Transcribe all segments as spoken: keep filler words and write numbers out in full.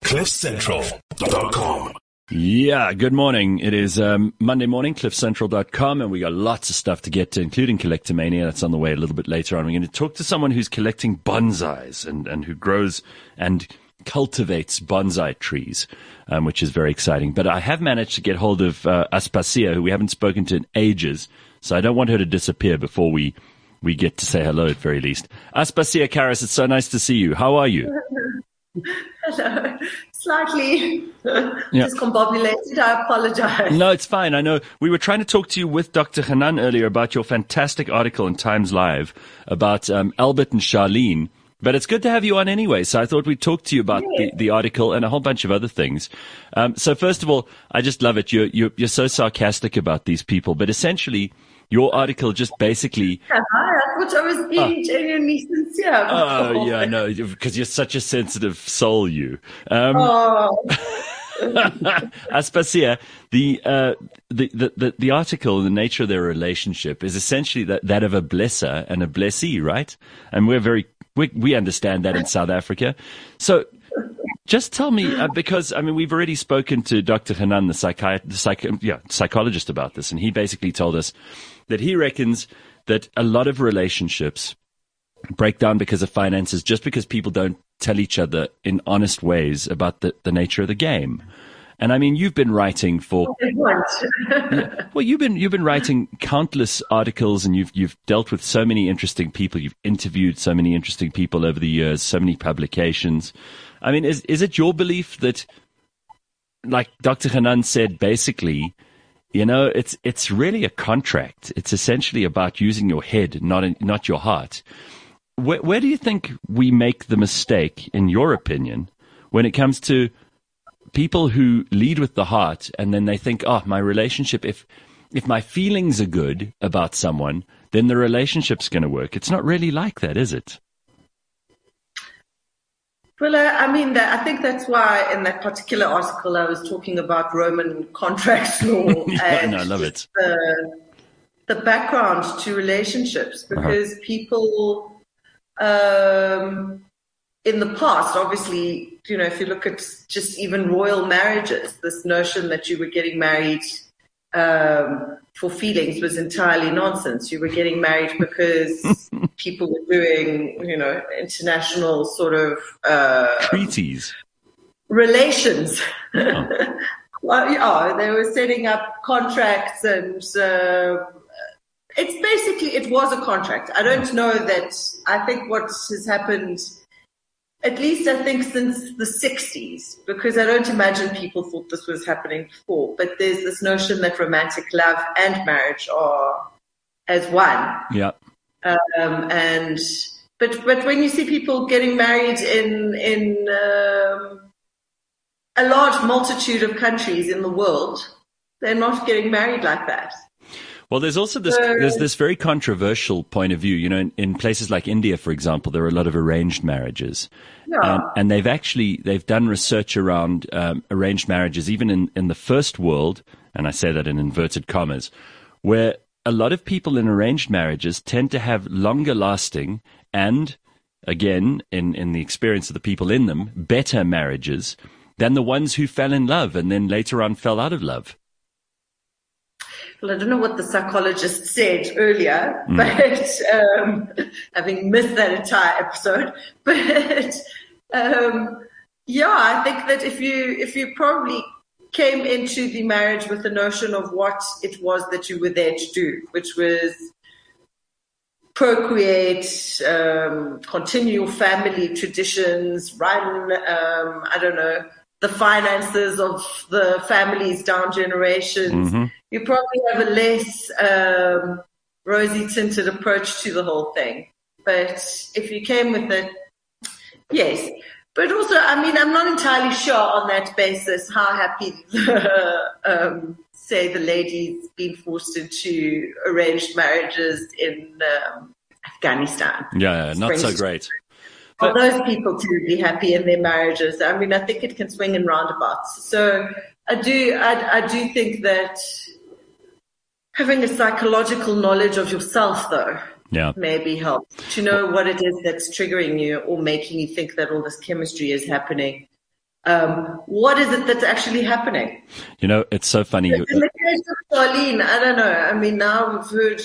cliff central dot com. Yeah, good morning. It is um, Monday morning, cliff central dot com, and we got lots of stuff to get to, including Collectomania. That's on the way a little bit later on. We're going to talk to someone who's collecting bonsais and, and who grows and cultivates bonsai trees, um, which is very exciting. But I have managed to get hold of uh, Aspasia, who we haven't spoken to in ages, so I don't want her to disappear before we, we get to say hello at very least. Aspasia Karas, it's so nice to see you. How are you? Hello. Slightly yeah. discombobulated. I apologize. No, it's fine. I know we were trying to talk to you with Doctor Hanan earlier about your fantastic article in Times Live about um, Albert and Charlene, but it's good to have you on anyway. So I thought we'd talk to you about yeah. the, the article and a whole bunch of other things. Um, so first of all, I just love it. You're, you're, you're so sarcastic about these people, but essentially your article just basically... Yeah, I thought I was being uh, genuinely sincere. Oh, uh, yeah, no, because you're such a sensitive soul, you. Um, oh. Aspasia, the, uh, the, the, the, the article, the nature of their relationship is essentially that, that of a blesser and a blessee, right? And we're very, we, we understand that in South Africa. So just tell me, uh, because, I mean, we've already spoken to Doctor Hanan, the, psychi- the psych- yeah, psychologist about this, and he basically told us that he reckons that a lot of relationships break down because of finances, just because people don't tell each other in honest ways about the, the nature of the game. And I mean, you've been writing for yeah, well, you've been you've been writing countless articles, and you've you've dealt with so many interesting people. You've interviewed so many interesting people over the years, so many publications. I mean, is is it your belief that, like Doctor Hanan said, basically, you know, it's it's really a contract. It's essentially about using your head, not not your heart. Where, where do you think we make the mistake, in your opinion, when it comes to people who lead with the heart and then they think, oh, my relationship, if if my feelings are good about someone, then the relationship's going to work. It's not really like that, is it? Well, uh, I mean, that, I think that's why in that particular article I was talking about Roman contract law yeah, and no, I love it. The, the background to relationships, because uh-huh. people um, in the past, obviously, you know, if you look at just even royal marriages, this notion that you were getting married um, for feelings was entirely nonsense. You were getting married because people were doing, you know, international sort of uh, treaties, relations. Oh. Well, yeah, they were setting up contracts, and uh, it's basically it was a contract. I don't know that. I think what has happened, at least I think since the sixties, because I don't imagine people thought this was happening before, but there's this notion that romantic love and marriage are as one. Yeah. Um, and, but, but when you see people getting married in, in, um, a large multitude of countries in the world, they're not getting married like that. Well, there's also this, there's this very controversial point of view. You know, in, in places like India, for example, there are a lot of arranged marriages. Yeah. And, and they've actually, they've done research around um, arranged marriages, even in, in the first world, and I say that in inverted commas, where a lot of people in arranged marriages tend to have longer lasting and, again, in, in the experience of the people in them, better marriages than the ones who fell in love and then later on fell out of love. Well, I don't know what the psychologist said earlier, mm. but um, having missed that entire episode, but um, yeah, I think that if you if you probably came into the marriage with the notion of what it was that you were there to do, which was procreate, um, continue your family traditions, run, um, I don't know, the finances of the families down generations, mm-hmm. you probably have a less um, rosy-tinted approach to the whole thing. But if you came with it, yes. But also, I mean, I'm not entirely sure on that basis how happy, um, say, the ladies being forced into arranged marriages in um, Afghanistan. Yeah, yeah not so great. Are those people to be happy in their marriages? I mean, I think it can swing in roundabouts. So I do, I, I do think that having a psychological knowledge of yourself, though, yeah. maybe helps to know what it is that's triggering you or making you think that all this chemistry is happening. Um, what is it that's actually happening? You know, it's so funny. In the case of Charlene, I don't know. I mean, now we've heard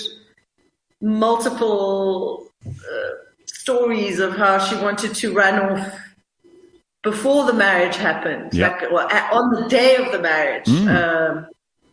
multiple uh, stories of how she wanted to run off before the marriage happened, Yep. like well, on the day of the marriage. Mm. Um,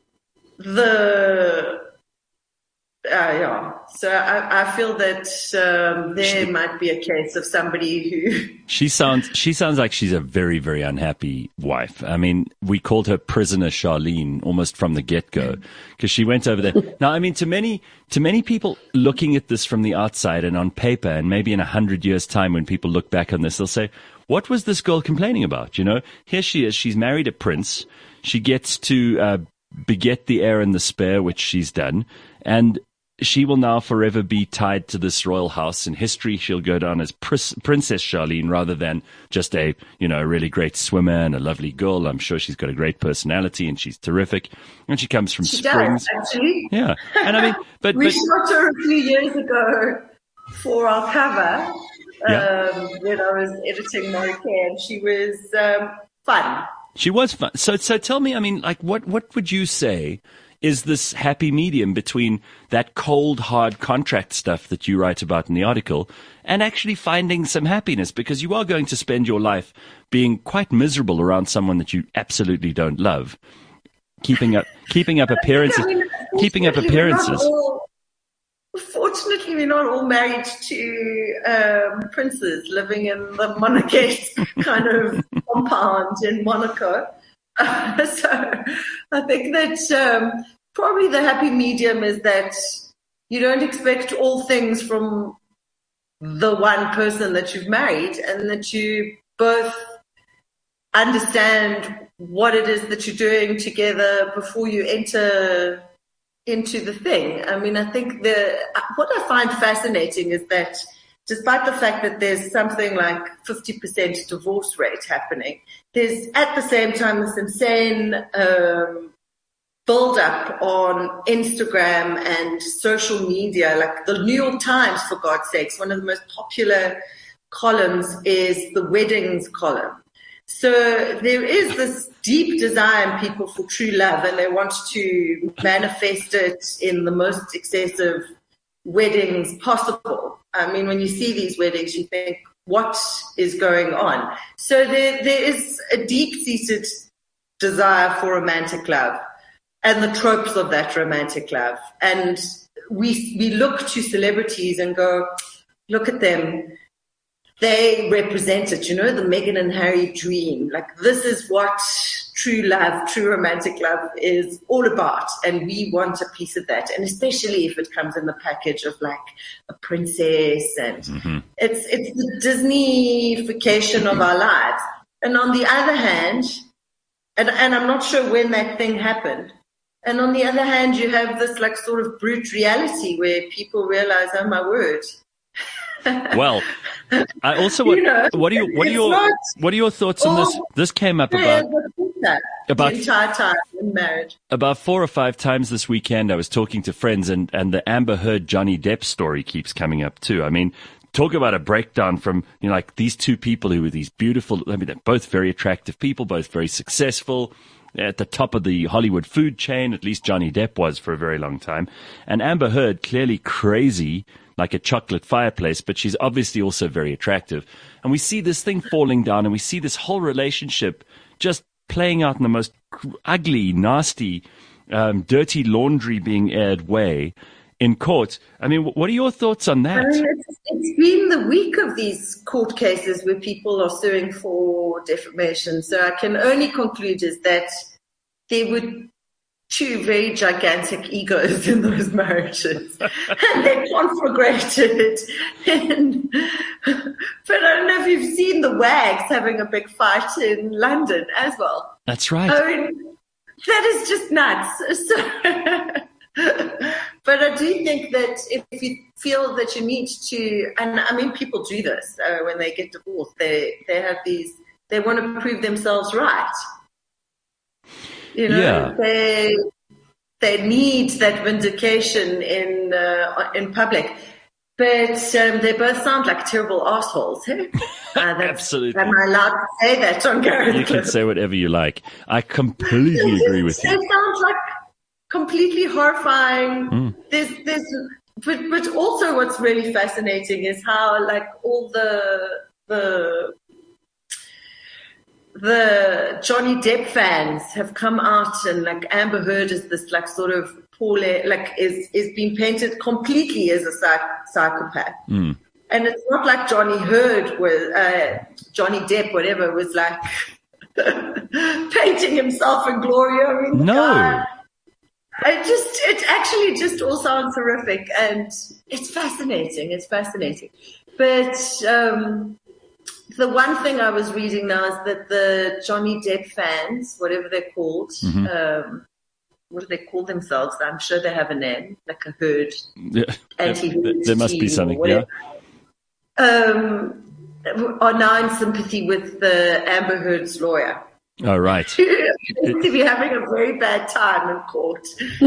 the Uh, yeah, so I, I feel that um, there She- might be a case of somebody who. She sounds she sounds like she's a very, very unhappy wife. I mean, we called her prisoner Charlene almost from the get-go because she went over there. Now, I mean, to many to many people looking at this from the outside and on paper, and maybe in a hundred years' time when people look back on this, they'll say, what was this girl complaining about? You know, here she is. She's married a prince. She gets to uh, beget the heir and the spare, which she's done. And she will now forever be tied to this royal house. In history, she'll go down as Pris- Princess Charlene rather than just a, you know, a really great swimmer and a lovely girl. I'm sure she's got a great personality and she's terrific. And she comes from She Springs. does, actually. Yeah. And I mean, but, We but shot her a few years ago for our cover Yeah. um, when I was editing Morricone, and she was um, fun. she was fun. So, so tell me, I mean, like, what, what would you say is this happy medium between that cold, hard contract stuff that you write about in the article and actually finding some happiness? Because you are going to spend your life being quite miserable around someone that you absolutely don't love, keeping up, keeping up appearances, I mean, keeping up fortunately, we're not appearances. all- Fortunately, we're not all married to um, princes living in the monarchate kind of compound in Monaco. Uh, so I think that um, probably the happy medium is that you don't expect all things from the one person that you've married, and that you both understand what it is that you're doing together before you enter into the thing. I mean, I think the what I find fascinating is that despite the fact that there's something like fifty percent divorce rate happening, there's at the same time this insane um, build up on Instagram and social media. Like the New York Times, for God's sakes, one of the most popular columns is the weddings column. So there is this deep desire in people for true love, and they want to manifest it in the most excessive weddings possible. I mean, when you see these weddings, you think, what is going on? So there, there is a deep-seated desire for romantic love and the tropes of that romantic love. And we we look to celebrities and go, look at them. They represent it, you know, the Meghan and Harry dream. Like, this is what true love, true romantic love is all about. And we want a piece of that. And especially if it comes in the package of like a princess, and mm-hmm. it's, it's the Disney-ification of our lives. And on the other hand, and, and I'm not sure when that thing happened. And on the other hand, you have this like sort of brute reality where people realize, oh my word. Well, I also want, you know, what are your what are your what are your thoughts on this? This came up about about the entire time in marriage. About four or five times this weekend. I was talking to friends, and and the Amber Heard Johnny Depp story keeps coming up too. I mean, talk about a breakdown from, you know, like these two people who were these beautiful. I mean, they're both very attractive people, both very successful. At the top of the Hollywood food chain, at least Johnny Depp was for a very long time. And Amber Heard, clearly crazy, like a chocolate fireplace, but she's obviously also very attractive. And we see this thing falling down, and we see this whole relationship just playing out in the most ugly, nasty, um, dirty laundry being aired way in court. I mean, what are your thoughts on that? I mean, it's, it's been the week of these court cases where people are suing for defamation. So I can only conclude is that there were two very gigantic egos in those marriages, and they conflagrated. And, but I don't know if you've seen the Wags having a big fight in London as well. That's right. I mean, that is just nuts. So, but I do think that if you feel that you need to, and I mean, people do this uh, when they get divorced, they, they have these, they want to prove themselves right. You know, yeah. they, they need that vindication in, uh, in public. But um, they both sound like terrible assholes. Hey? Uh, Absolutely. Am I allowed to say that on Gareth? You can say whatever you like. I completely agree with you. It sounds like completely horrifying. Mm. There's, there's, but, but also what's really fascinating is how, like, all the the the Johnny Depp fans have come out, and like Amber Heard is this like sort of poor, like is is being painted completely as a psych- psychopath. Mm. And it's not like Johnny Heard was uh, Johnny Depp, whatever, was like painting himself in glory. I mean, no. God, it just it actually just all sounds horrific, and it's fascinating. It's fascinating, but. Um, The one thing I was reading now is that the Johnny Depp fans, whatever they're called, mm-hmm. um, what do they call themselves? I'm sure they have a name, like a herd, yeah. anti-herd. There must be something, yeah. Um, are now in sympathy with the Amber Heard's lawyer. Oh, right. Seems to be having a very bad time in court,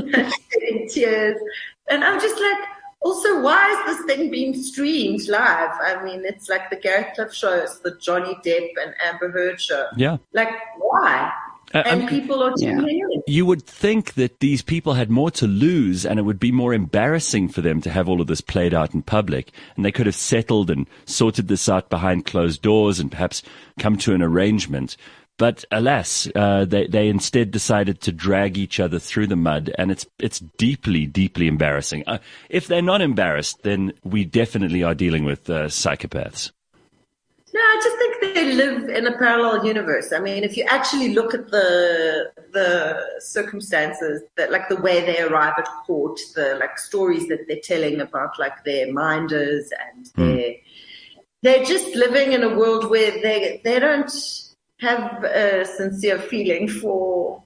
in tears. And I'm just like, also, why is this thing being streamed live? I mean, it's like the Gareth Cliff show, it's the Johnny Depp and Amber Heard show. Yeah. Like, why? Uh, and I mean, people are tuning yeah. in. You would think that these people had more to lose and it would be more embarrassing for them to have all of this played out in public. And they could have settled and sorted this out behind closed doors and perhaps come to an arrangement. But alas, uh, they, they instead decided to drag each other through the mud, and it's it's deeply, deeply embarrassing. Uh, if they're not embarrassed, then we definitely are dealing with uh, psychopaths. No, I just think they live in a parallel universe. I mean, if you actually look at the the circumstances, that like the way they arrive at court, the like stories that they're telling about like their minders and mm. their, they're just living in a world where they they don't have a sincere feeling for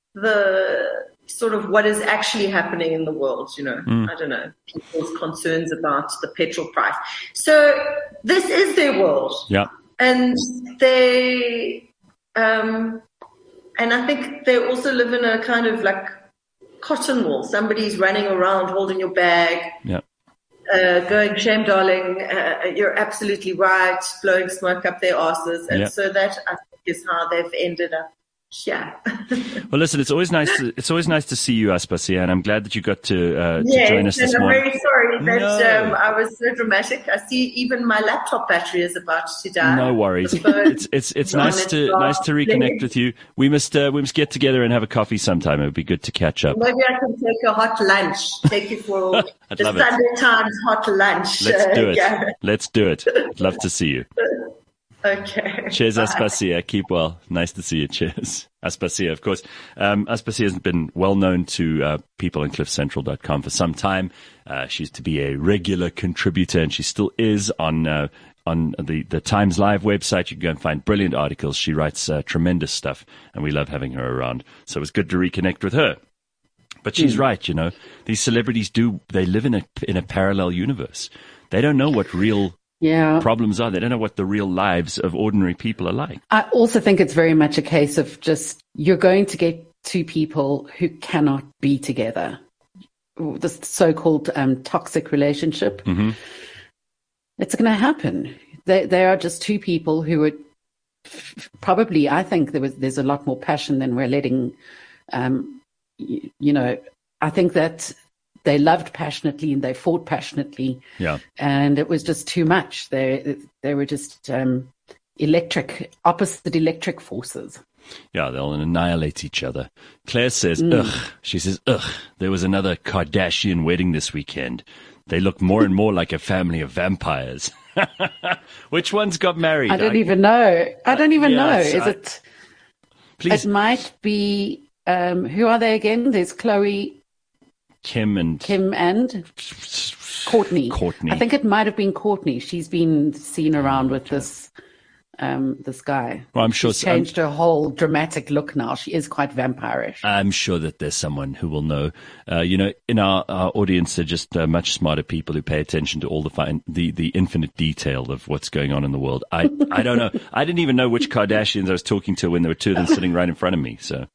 the sort of what is actually happening in the world, you know, mm. I don't know, people's concerns about the petrol price. So this is their world. Yeah. And they, um, and I think they also live in a kind of like cotton wool. Somebody's running around holding your bag. Yeah. Uh, going, shame, darling, uh, you're absolutely right, blowing smoke up their asses. And yeah. so that, I think, is how they've ended up here. Well, listen, it's always nice to, it's always nice to see you, Aspasia, and I'm glad that you got to, uh, to yes, join us this and I'm morning. very sorry that no. um, I was so dramatic. I see even my laptop battery is about to die. No worries. It's it's it's nice to nice to reconnect with you. We must uh, we must get together and have a coffee sometime. It would be good to catch up. Maybe I can take a hot lunch. Take you for the Sunday it. Times hot lunch. Let's do it. Yeah. Let's do it. I'd love to see you. Okay. Cheers, Aspasia. Keep well. Nice to see you. Cheers. Aspasia, of course. Um, Aspasia has been well known to uh, people on cliff central dot com for some time. Uh, she used to be a regular contributor, and she still is on uh, on the, the Times Live website. You can go and find brilliant articles. She writes uh, tremendous stuff, and we love having her around. So it was good to reconnect with her. But she's mm. right, you know. These celebrities do, they live in a in a parallel universe. They don't know what real Yeah. problems are. They don't know what the real lives of ordinary people are like. I also think it's very much a case of just, you're going to get two people who cannot be together. The so-called um, toxic relationship. Mm-hmm. It's going to happen. They, they are just two people who would f- probably, I think there was, there's a lot more passion than we're letting, um, you, you know, I think that they loved passionately and they fought passionately. Yeah. And it was just too much. They they were just um, electric, opposite electric forces. Yeah, they'll annihilate each other. Claire says, mm. ugh. She says, ugh, there was another Kardashian wedding this weekend. They look more and more like a family of vampires. Which one's got married? I don't I, even know. I don't even uh, yes, know. Is I, it? Please. It might be, um, who are they again? There's Chloe. Kim and Kim and Courtney. Courtney. I think it might have been Courtney. She's been seen around with this um, this guy. Well, I'm sure she's changed I'm, her whole dramatic look now. She is quite vampirish. I'm sure that there's someone who will know. Uh, you know, in our, our audience, they're just uh, much smarter people who pay attention to all the fine, the the infinite detail of what's going on in the world. I I don't know. I didn't even know which Kardashians I was talking to when there were two of them sitting right in front of me. So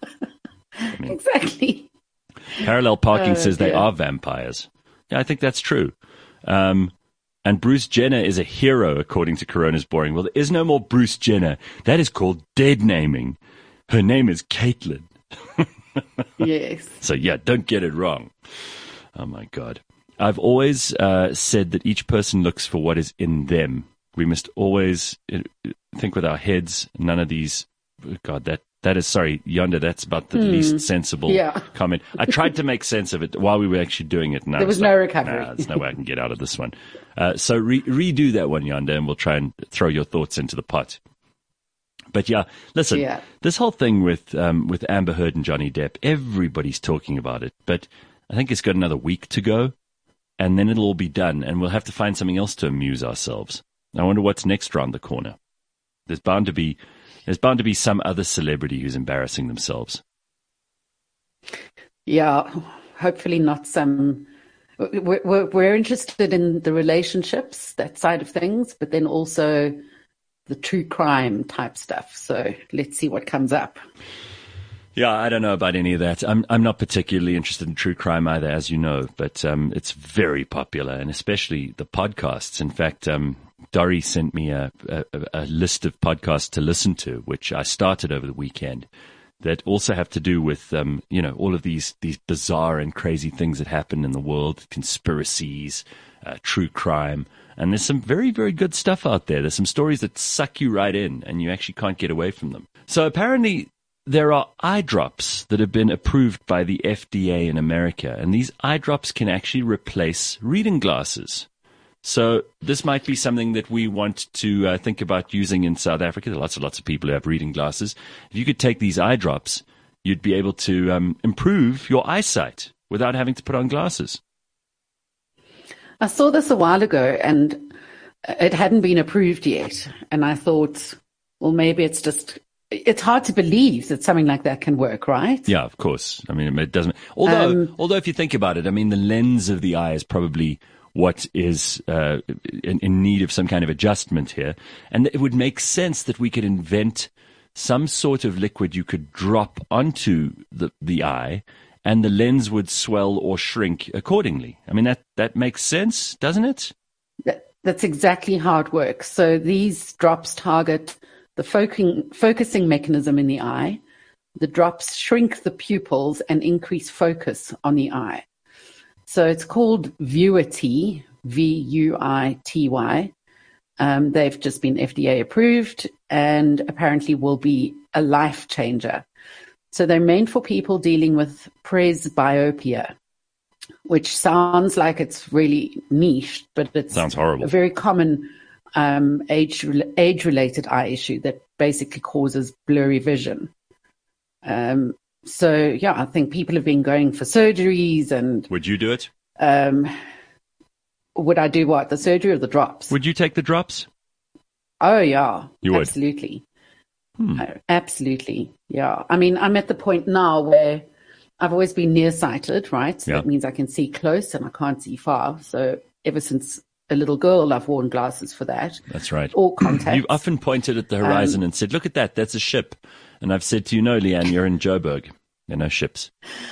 I mean, exactly. Parallel Parking oh, says dear. they are vampires. Yeah, I think that's true. Um, and Bruce Jenner is a hero, according to Corona's Boring. Well, there is no more Bruce Jenner. That is called dead naming. Her name is Caitlyn. Yes. So, yeah, don't get it wrong. Oh, my God. I've always uh, said that each person looks for what is in them. We must always uh, think with our heads. None of these, God, that that is, sorry, Yonder, that's about the Hmm. least sensible Yeah. comment. I tried to make sense of it while we were actually doing it. And I There was like, no recovery. Nah, there's no way I can get out of this one. Uh, so re- redo that one, Yonder, and we'll try and throw your thoughts into the pot. But yeah, listen, Yeah. this whole thing with um, with Amber Heard and Johnny Depp, everybody's talking about it. But I think it's got another week to go, and then it'll all be done, and we'll have to find something else to amuse ourselves. I wonder what's next around the corner. There's bound to be there's bound to be some other celebrity who's embarrassing themselves. Yeah, hopefully not some. We're, we're, we're interested in the relationships, that side of things, but then also the true crime type stuff. So let's see what comes up. Yeah, I don't know about any of that. I'm I'm not particularly interested in true crime either, as you know, but um, it's very popular, and especially the podcasts. In fact, um, Dory sent me a, a, a list of podcasts to listen to, which I started over the weekend, that also have to do with, um, you know, all of these, these bizarre and crazy things that happen in the world, conspiracies, uh, true crime. And there's some very, very good stuff out there. There's some stories that suck you right in, and you actually can't get away from them. So apparently there are eye drops that have been approved by the F D A in America, and these eye drops can actually replace reading glasses. So this might be something that we want to uh, think about using in South Africa. There are lots and lots of people who have reading glasses. If you could take these eye drops, you'd be able to um, improve your eyesight without having to put on glasses. I saw this a while ago and it hadn't been approved yet. And I thought, well, maybe it's just, it's hard to believe that something like that can work, right? Yeah, of course. I mean, it doesn't. Although, Um, although if you think about it, I mean, the lens of the eye is probably what is uh, in, in need of some kind of adjustment here. And it would make sense that we could invent some sort of liquid you could drop onto the, the eye, and the lens would swell or shrink accordingly. I mean, that, that makes sense, doesn't it? That, that's exactly how it works. So these drops target the focusing, focusing mechanism in the eye. The drops shrink the pupils and increase focus on the eye. So it's called Vuity, V U I T Y. Um, they've just been F D A approved and apparently will be a life changer. So they're meant for people dealing with presbyopia, which sounds like it's really niche, but it's Sounds horrible. a very common um, age age-related eye issue that basically causes blurry vision. Um, so, yeah, I think people have been going for surgeries and Would you do it? um, would I do what? The surgery or the drops? Would you take the drops? Oh, yeah. You would? Absolutely. Hmm. Uh, absolutely. Yeah. I mean, I'm at the point now where I've always been nearsighted, right? So Yeah. that means I can see close and I can't see far. So ever since a little girl, I've worn glasses for that. That's right. Or contacts. You've often pointed at the horizon Um, and said, look at that, that's a ship. And I've said to you, no, Leanne, you're in Joburg. There are no ships.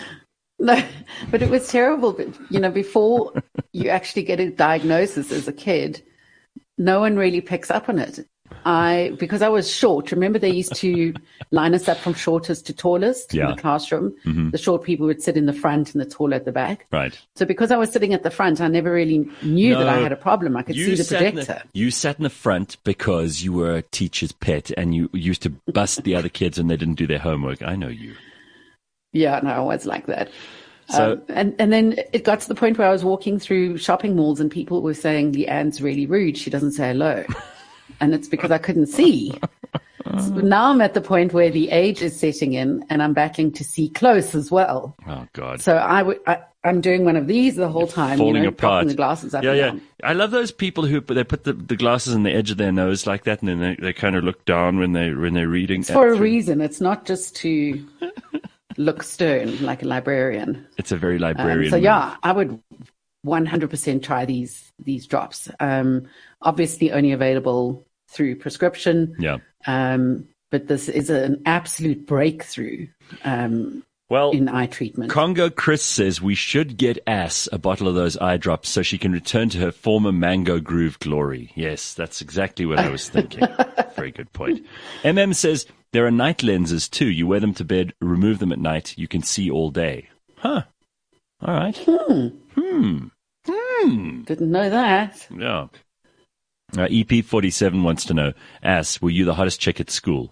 No, but it was terrible. But, you know, before you actually get a diagnosis as a kid, no one really picks up on it. I, because I was short, remember they used to line us up from shortest to tallest Yeah. in the classroom. Mhm. The short people would sit in the front and the tall at the back. Right. So because I was sitting at the front, I never really knew that I No. had a problem. I could see the sat in projector. you sat in the front because you were a teacher's pet and you used to bust the other kids when they didn't do their homework. I know you. Yeah, no, I was like that. So- um, and, and then it got to the point where I was walking through shopping malls and people were saying, Leanne's really rude. She doesn't say hello. And it's because I couldn't see. So now I'm at the point where the age is setting in and I'm battling to see close as well. Oh, God. So I w- I, I'm doing one of these the whole time, Falling you know, apart. dropping the glasses up Yeah, and yeah. down. I love those people who they put the, the glasses on the edge of their nose like that, and then they, they kind of look down when they when they're reading. It's for a Through- reason. It's not just to look stern like a librarian. It's a very Um, librarian. so move. yeah, I would one hundred percent try these these drops. Um, obviously, only available through prescription. Yeah. Um, but this is an absolute breakthrough um, Well, in eye treatment. Congo Chris says we should get Ass a bottle of those eye drops so she can return to her former Mango Groove glory. Yes, that's exactly what I was thinking. Very good point. M M says there are night lenses too. You wear them to bed, remove them at night. You can see all day. Huh. All right. Hmm. Hmm. Hmm. Didn't know that. Yeah. Uh, E P forty-seven wants to know, Ass, were you the hottest chick at school?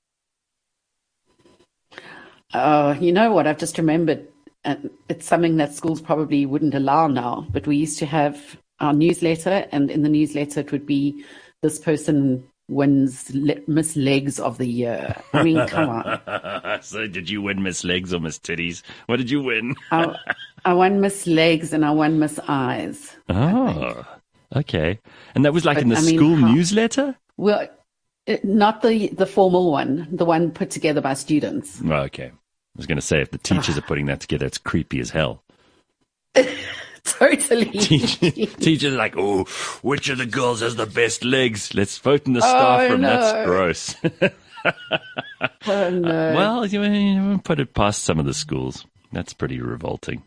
Oh, you know what? I've just remembered. Uh, it's something that schools probably wouldn't allow now. But we used to have our newsletter, and in the newsletter it would be, this person wins le- Miss Legs of the Year. I mean, come on. So did you win Miss Legs or Miss Titties? What did you win? I, I won Miss Legs and I won Miss Eyes. Oh, okay. And that was like But, in the I mean, school how- newsletter? Well, it, not the, the formal one, the one put together by students. Oh, okay. I was going to say, if the teachers are putting that together, it's creepy as hell. Totally. Teachers, teachers are like, oh, which of the girls has the best legs? Let's vote in the staff Oh, room. no. That's gross. Oh, no. Well, you, you put it past some of the schools. That's pretty revolting.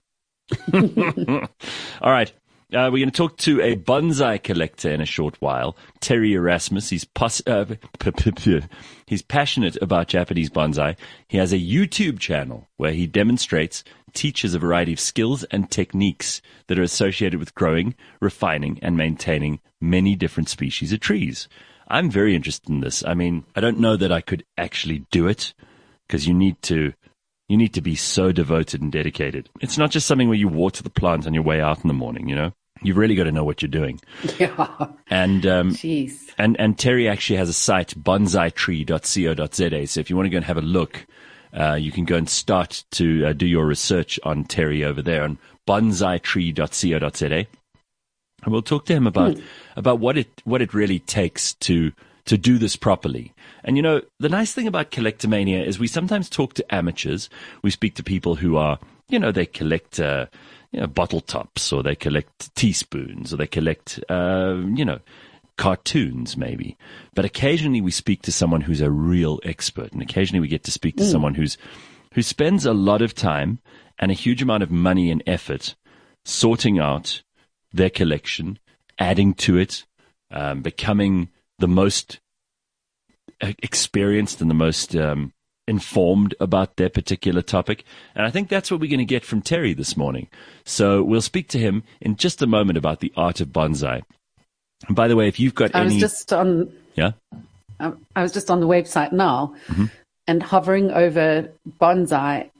All right. Uh, we're going to talk to a bonsai collector in a short while, Terry Erasmus. He's pos- uh, p- p- p- he's passionate about Japanese bonsai. He has a YouTube channel where he demonstrates, teaches a variety of skills and techniques that are associated with growing, refining, and maintaining many different species of trees. I'm very interested in this. I mean, I don't know that I could actually do it because you need to you need to be so devoted and dedicated. It's not just something where you water the plant on your way out in the morning, you know? You've really got to know what you're doing. Yeah. And um, Jeez. and and Terry actually has a site, bonsai tree dot co dot za. So if you want to go and have a look, uh, you can go and start to uh, do your research on Terry over there on bonsai tree dot co dot za. And we'll talk to him about hmm. about what it what it really takes to to do this properly. And you know, the nice thing about Collectomania is we sometimes talk to amateurs. We speak to people who are, you know, they collect uh, you know, bottle tops, or they collect teaspoons, or they collect, uh, you know, cartoons maybe. But occasionally we speak to someone who's a real expert, and occasionally we get to speak to mm. someone who's who spends a lot of time and a huge amount of money and effort sorting out their collection, adding to it, um, becoming the most experienced and the most um, informed about their particular topic. And I think that's what we're going to get from Terry this morning. So we'll speak to him in just a moment about the art of bonsai. And by the way, if you've got I any... was just on... Yeah? I, I was just on the website now, mm-hmm. and hovering over bonsai,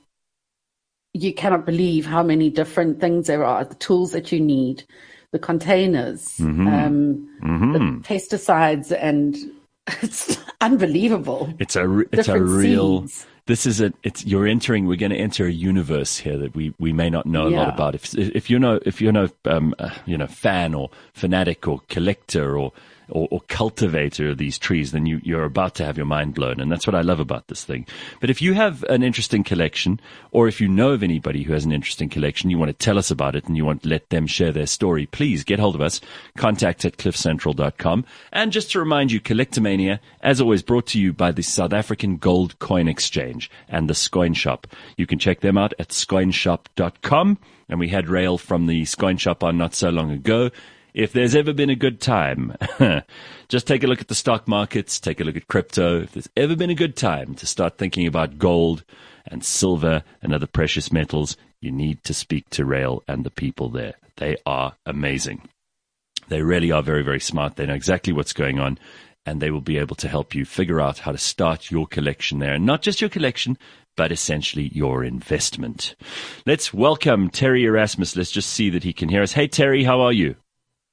you cannot believe how many different things there are. The tools that you need, the containers, mm-hmm. Um, mm-hmm. the pesticides, and it's unbelievable. It's a re- it's a Different real. seeds. This is a. It's you're entering. We're going to enter a universe here that we, we may not know a lot Yeah. about. If if you're no if you're no um uh, you know fan or fanatic or collector or. Or, or cultivator of these trees, then you, you're about to have your mind blown. And that's what I love about this thing. But if you have an interesting collection, or if you know of anybody who has an interesting collection, you want to tell us about it and you want to let them share their story, please get hold of us. Contact at cliff central dot com. And just to remind you, Collectomania, as always, brought to you by the South African Gold Coin Exchange and the Scoin Shop. You can check them out at scoin shop dot com. And we had Rail from the Scoin Shop on not so long ago. If there's ever been a good time, just take a look at the stock markets, take a look at crypto. If there's ever been a good time to start thinking about gold and silver and other precious metals, you need to speak to Rail and the people there. They are amazing. They really are very, very smart. They know exactly what's going on, and they will be able to help you figure out how to start your collection there. And not just your collection, but essentially your investment. Let's welcome Terry Erasmus. Let's just see that he can hear us. Hey, Terry, how are you?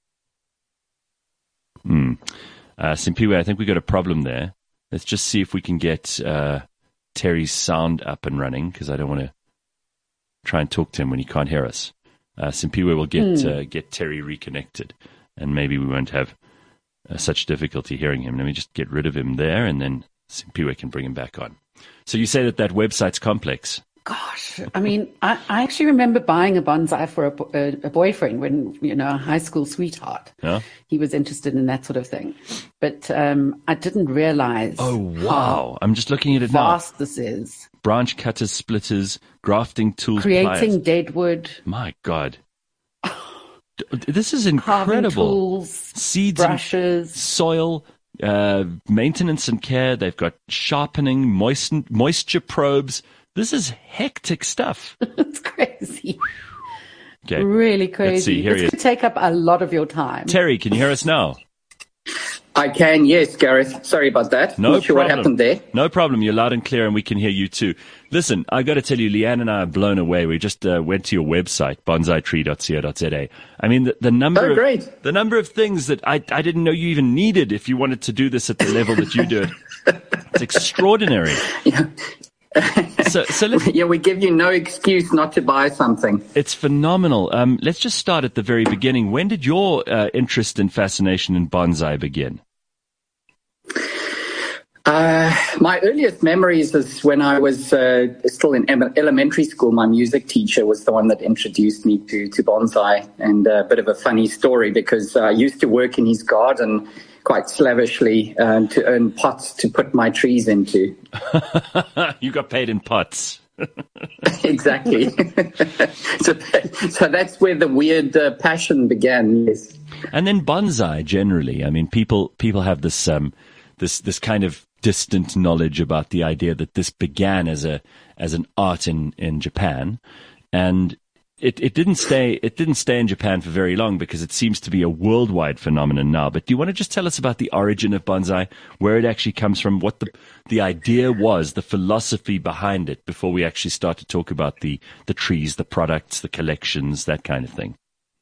Hmm. Uh, Simpiwe, I think we got a problem there. Let's just see if we can get uh, Terry's sound up and running, because I don't want to try and talk to him when he can't hear us. Uh, Simpiwe will get mm. uh, get Terry reconnected, and maybe we won't have uh, such difficulty hearing him. Let me just get rid of him there, and then Simpiwe can bring him back on. So you say that that website's complex. Gosh, I mean, I, I actually remember buying a bonsai for a, bo- a, a boyfriend when, you know, a high school sweetheart. Yeah. He was interested in that sort of thing. But um, I didn't realize Oh, wow. I'm just looking at it how now. vast this is. Branch cutters, splitters, grafting tools, Creating pliers. dead wood, My God. D- This is carving incredible. tools, Seeds and brushes. soil, uh, maintenance and care. They've got sharpening, moisten, moisture probes. This is hectic stuff. It's crazy. Okay. Really crazy. Let's see. Here it's he going to is. take up a lot of your time. Terry, can you hear us now? I can, yes, Gareth. Sorry about that. No Not sure problem. what happened there. No problem. You're loud and clear, and we can hear you too. Listen, I got to tell you, Leanne and I are blown away. We just uh, went to your website, bonsai tree dot co dot za. I mean, the, the number Oh, of great. the number of things that I I didn't know you even needed if you wanted to do this at the level that you do it. It's extraordinary. Yeah. So, so let's, Yeah, we give you no excuse not to buy something. it's phenomenal. Um, let's just start at the very beginning. When did your uh, interest and fascination in bonsai begin? Uh, my earliest memories is when I was uh, still in em- elementary school. My music teacher was the one that introduced me to, to bonsai. And a bit of a funny story because I used to work in his garden quite slavishly um, to earn pots to put my trees into. You got paid in pots. Exactly. so, so that's where the weird uh, passion began, yes. And then bonsai generally. I mean, people people have this um this this kind of distant knowledge about the idea that this began as a as an art in in Japan, and it it didn't stay it didn't stay in Japan for very long because it seems to be a worldwide phenomenon now. But do you want to just tell us about the origin of bonsai, where it actually comes from, what the the idea was, the philosophy behind it, before we actually start to talk about the the trees, the products, the collections, that kind of thing?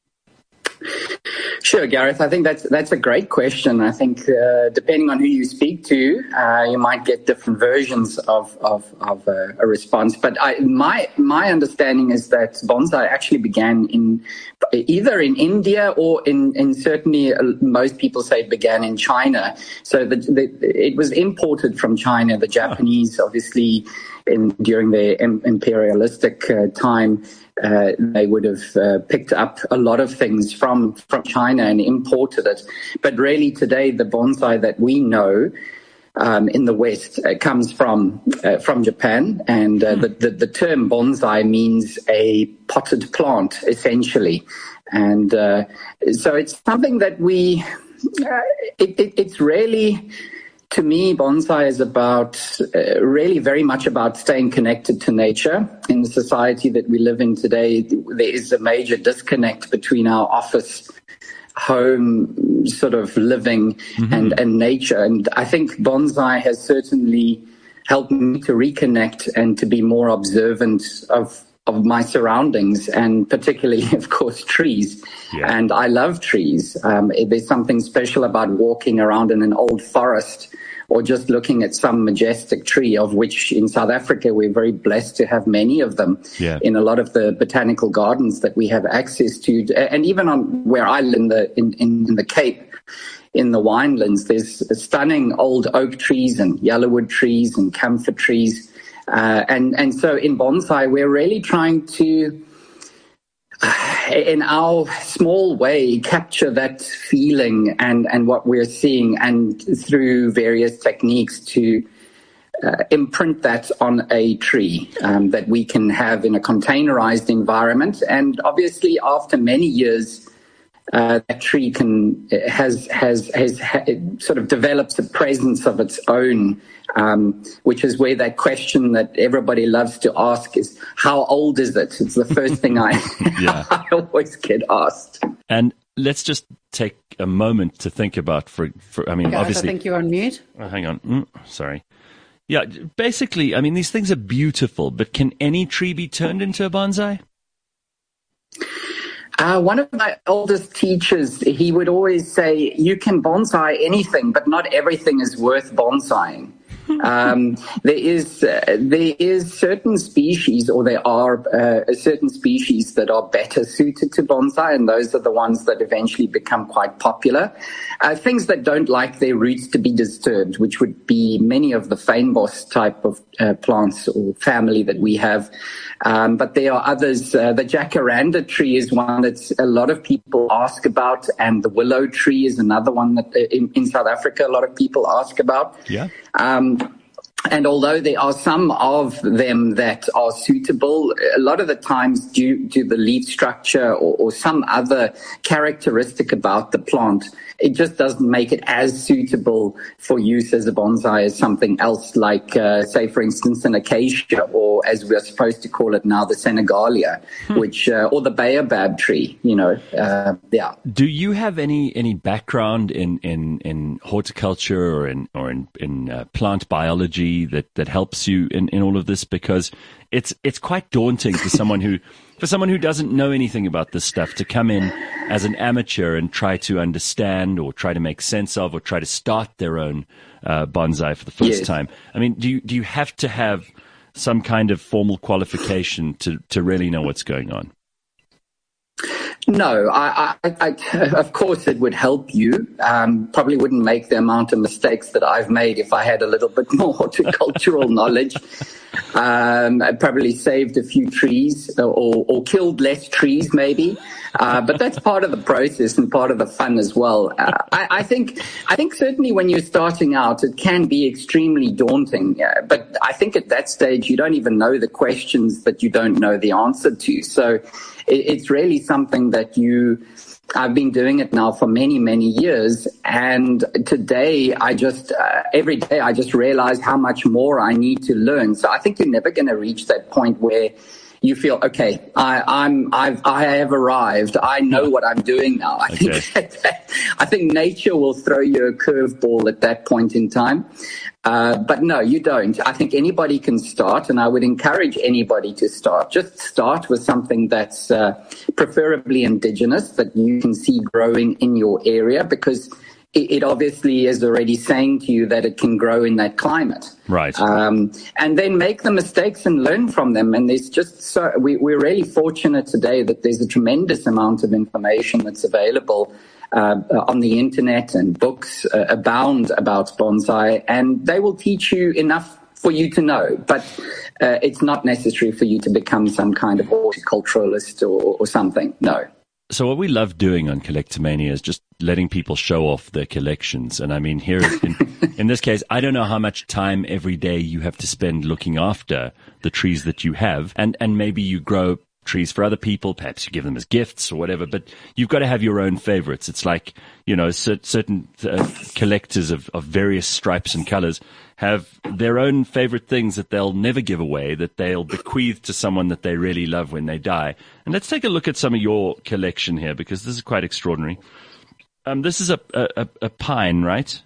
Sure, Gareth. I think that's that's a great question. I think uh, depending on who you speak to, uh, you might get different versions of of, of uh, a response. But I, my my understanding is that bonsai actually began in either in India or in, in certainly uh, most people say it began in China. So the, the, it was imported from China. The Japanese, obviously, in during their im- imperialistic uh, time. Uh, they would have uh, picked up a lot of things from, from China and imported it. But really today, the bonsai that we know um, in the West uh, comes from uh, from Japan. And uh, the, the, the term bonsai means a potted plant, essentially. And uh, so it's something that we, uh, it, it, it's really... To me, bonsai is about uh, really very much about staying connected to nature. In the society that we live in today, there is a major disconnect between our office, home sort of living mm-hmm. and, and nature. And I think bonsai has certainly helped me to reconnect and to be more observant of of my surroundings, and particularly, of course, trees. Yeah. And I love trees. Um, there's something special about walking around in an old forest or just looking at some majestic tree, of which in South Africa we're very blessed to have many of them yeah. in a lot of the botanical gardens that we have access to. And even on where I live in the, in, in the Cape, in the winelands, there's stunning old oak trees and yellowwood trees and camphor trees. Uh, and, and so in bonsai, we're really trying to, uh, in our small way, capture that feeling and, and what we're seeing, and through various techniques to uh, imprint that on a tree um, that we can have in a containerized environment. And obviously, after many years, Uh, that tree can has has has, has sort of develops a presence of its own, um, which is where that question that everybody loves to ask is, how old is it? It's the first thing I, I always get asked. And let's just take a moment to think about, for, for I mean, Guys, obviously... I think you're on mute. Oh, hang on. Mm, sorry. Yeah, basically, I mean, these things are beautiful, but can any tree be turned into a bonsai? Uh, one of my oldest teachers, he would always say, you can bonsai anything, but not everything is worth bonsaiing. Um, there is uh, there is certain species, or there are uh, certain species that are better suited to bonsai, and those are the ones that eventually become quite popular. Uh, things that don't like their roots to be disturbed, which would be many of the fynbos type of uh, plants or family that we have. Um, but there are others. Uh, the jacaranda tree is one that a lot of people ask about, and the willow tree is another one that uh, in, in South Africa a lot of people ask about. Yeah. Um, And although there are some of them that are suitable, a lot of the times due to the leaf structure or, or some other characteristic about the plant, it just doesn't make it as suitable for use as a bonsai as something else like, uh, say, for instance, an acacia, or as we're supposed to call it now, the Senegalia, hmm. which uh, or the baobab tree, you know, uh, yeah. Do you have any, any background in, in, in horticulture or in, or in, in uh, plant biology that, that helps you in, in all of this? Because it's, it's quite daunting for someone who, for someone who doesn't know anything about this stuff to come in as an amateur and try to understand or try to make sense of or try to start their own uh, bonsai for the first yes. time. I mean, do you, do you have to have some kind of formal qualification to, to really know what's going on? No, I, I, I, of course it would help you. Um, probably wouldn't make the amount of mistakes that I've made if I had a little bit more horticultural knowledge. Um, I probably saved a few trees or, or killed less trees maybe. Uh, but that's part of the process and part of the fun as well. Uh, I, I think, I think certainly when you're starting out, it can be extremely daunting. Uh, but I think at that stage, you don't even know the questions that you don't know the answer to. So it, it's really something that you, I've been doing it now for many, many years. And today I just, uh, every day I just realize how much more I need to learn. So I think you're never going to reach that point where you feel, okay, I, I'm, I've, I have arrived. I know what I'm doing now. I okay. think, that, I think nature will throw you a curveball at that point in time. Uh, but no, you don't. I think anybody can start, and I would encourage anybody to start. Just start with something that's uh, preferably indigenous that you can see growing in your area, because it obviously is already saying to you that it can grow in that climate. Right. Um, and then make the mistakes and learn from them. And there's just so, we, we're really fortunate today that there's a tremendous amount of information that's available uh, on the internet, and books uh, abound about bonsai, and they will teach you enough for you to know. But uh, it's not necessary for you to become some kind of horticulturalist or, or something. No. So what we love doing on Collectomania is just letting people show off their collections. And I mean, here in, in this case, I don't know how much time every day you have to spend looking after the trees that you have. And, and maybe you grow trees for other people. Perhaps you give them as gifts or whatever, but you've got to have your own favorites. It's like, you know, certain uh, collectors of, of various stripes and colors have their own favorite things that they'll never give away, that they'll bequeath to someone that they really love when they die. And let's take a look at some of your collection here, because this is quite extraordinary. Um, this is a, a, a pine, right?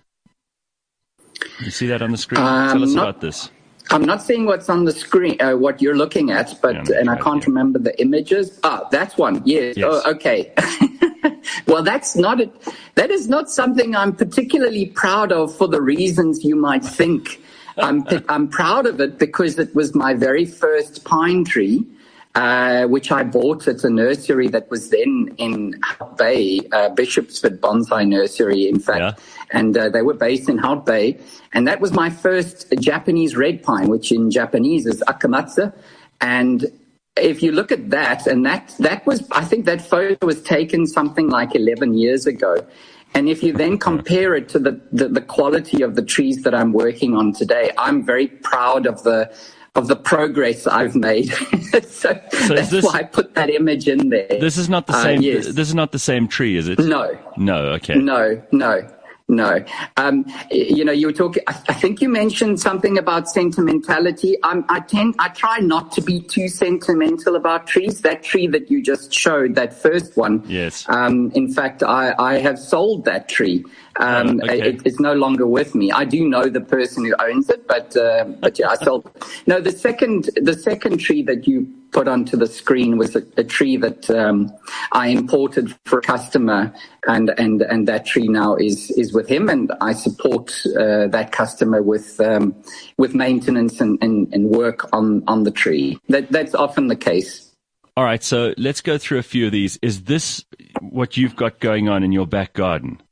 You see that on the screen? Um, Tell us not, about this. I'm not seeing what's on the screen, uh, what you're looking at, but yeah, and I can't yeah. remember the images. Ah, that's one. Yes. yes. Oh, okay. Well, that's not a, that is not something I'm particularly proud of for the reasons you might think. I'm I'm proud of it because it was my very first pine tree, uh, which I bought at a nursery that was then in Hout Bay, uh, Bishopsford Bonsai Nursery, in fact. Yeah. And uh, they were based in Hout Bay. And that was my first Japanese red pine, which in Japanese is akamatsu. And if you look at that, and that, that was, I think that photo was taken something like eleven years ago. And if you then compare it to the, the, the quality of the trees that I'm working on today, I'm very proud of the of the progress I've made. so, so that's this, why I put that image in there. This is not the same. Uh, yes. This is not the same tree, is it? No. No. Okay. No. No. No. Um, you know, you were talking, I, I think you mentioned something about sentimentality. Um, I tend, I try not to be too sentimental about trees. That tree that you just showed, that first one. Yes. Um, in fact, I, I have sold that tree. Um, uh, okay. it, it's no longer with me. I do know the person who owns it, but, uh, but yeah, I sold. No, the second, the second tree that you put onto the screen was a, a tree that um, I imported for a customer, and, and, and that tree now is, is with him, and I support uh, that customer with um, with maintenance and, and, and work on, on the tree. That, that's often the case. All right, so let's go through a few of these. Is this what you've got going on in your back garden?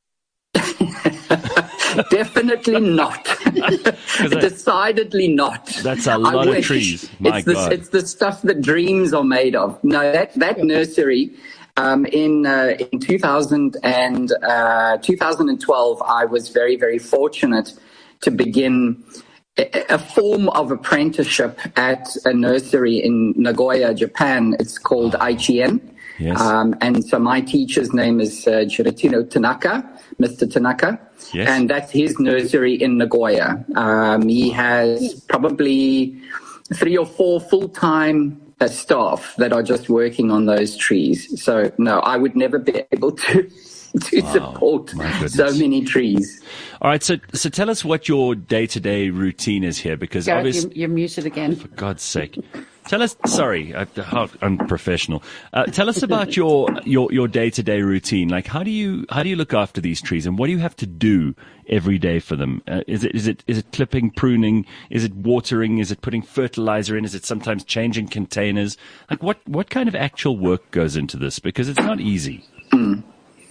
Definitely not. Decidedly not. That's a lot I of wish. trees. My it's the, God. It's the stuff that dreams are made of. No, that, that nursery, um, in, uh, in two thousand and, uh, two thousand twelve, I was very, very fortunate to begin a, a form of apprenticeship at a nursery in Nagoya, Japan. It's called Aichien. Yes. Um, and so my teacher's name is uh, Giratino Tanaka, Mister Tanaka. Yes. And that's his nursery in Nagoya. Um, he has probably three or four full-time uh, staff that are just working on those trees. So, no, I would never be able to to wow, support so many trees. All right, so so tell us what your day-to-day routine is here, because Gareth, obviously... You're, you're muted again. For God's sake. Tell us, sorry, I, how unprofessional. Uh, tell us about your, your, your day-to-day routine. Like, how do you, how do you look after these trees, and what do you have to do every day for them? Uh, is it, is it, is it clipping, pruning? Is it watering? Is it putting fertilizer in? Is it sometimes changing containers? Like, what, what kind of actual work goes into this? Because it's not easy. Mm.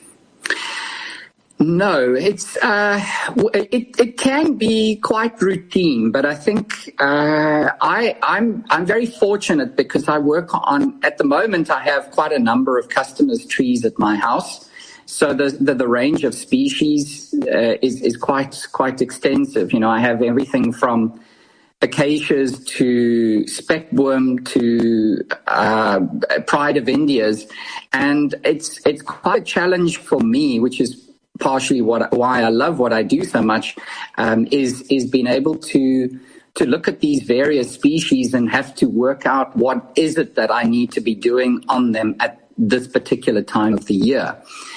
No, it's uh, it it can be quite routine, but I think uh, I I'm I'm very fortunate because I work on at the moment I have quite a number of customers' trees at my house, so the the, the range of species uh, is is quite quite extensive. You know, I have everything from acacias to speckworm to uh, Pride of Indias, and it's it's quite a challenge for me, which is partially what why I love what I do so much, um, is is being able to to look at these various species and have to work out what is it that I need to be doing on them at this particular time of the year.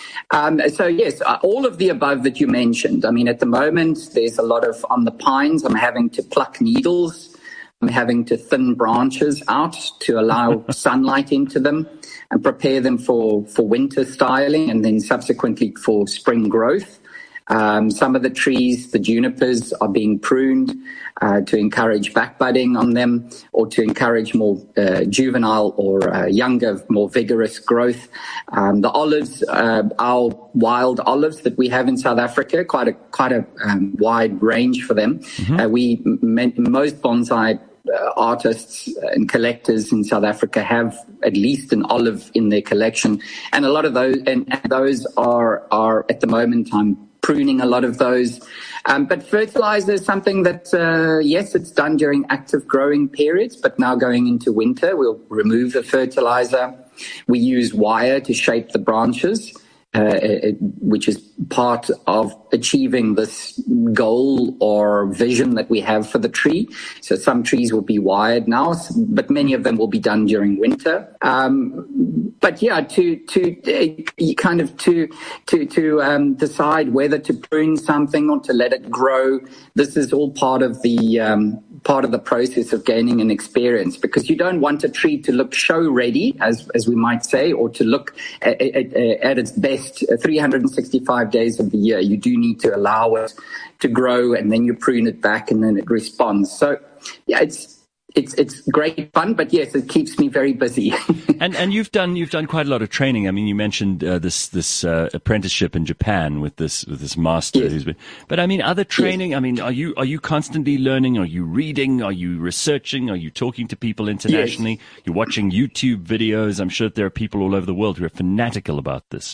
Um, so yes, all of the above that you mentioned. I mean, at the moment, there's a lot of on the pines. I'm having to pluck needles. I'm having to thin branches out to allow sunlight into them and prepare them for, for winter styling and then subsequently for spring growth. Um, some of the trees, the junipers, are being pruned uh, to encourage backbudding on them or to encourage more uh, juvenile or uh, younger, more vigorous growth. Um, the olives, uh, our wild olives that we have in South Africa, quite a quite a um, wide range for them. Mm-hmm. Uh, we most bonsai Uh, artists and collectors in South Africa have at least an olive in their collection, and a lot of those and, and those are are at the moment I'm pruning a lot of those. Um, but fertilizer is something that uh, yes, it's done during active growing periods, but now going into winter, we'll remove the fertilizer. We use wire to shape the branches. Uh, it, which is part of achieving this goal or vision that we have for the tree. So some trees will be wired now, but many of them will be done during winter. Um, but yeah, to to uh, kind of to to to um, decide whether to prune something or to let it grow. This is all part of the um, part of the process of gaining an experience, because you don't want a tree to look show ready, as as we might say, or to look at, at, at its best three hundred sixty-five days of the year. You do need to allow it to grow, and then you prune it back, and then it responds. So yeah, it's It's it's great fun, but yes, it keeps me very busy. and and you've done you've done quite a lot of training. I mean, you mentioned uh, this this uh, apprenticeship in Japan with this with this master yes. who's been. But I mean, other training. Yes. I mean, are you are you constantly learning? Are you reading? Are you researching? Are you talking to people internationally? Yes. You're watching YouTube videos. I'm sure that there are people all over the world who are fanatical about this.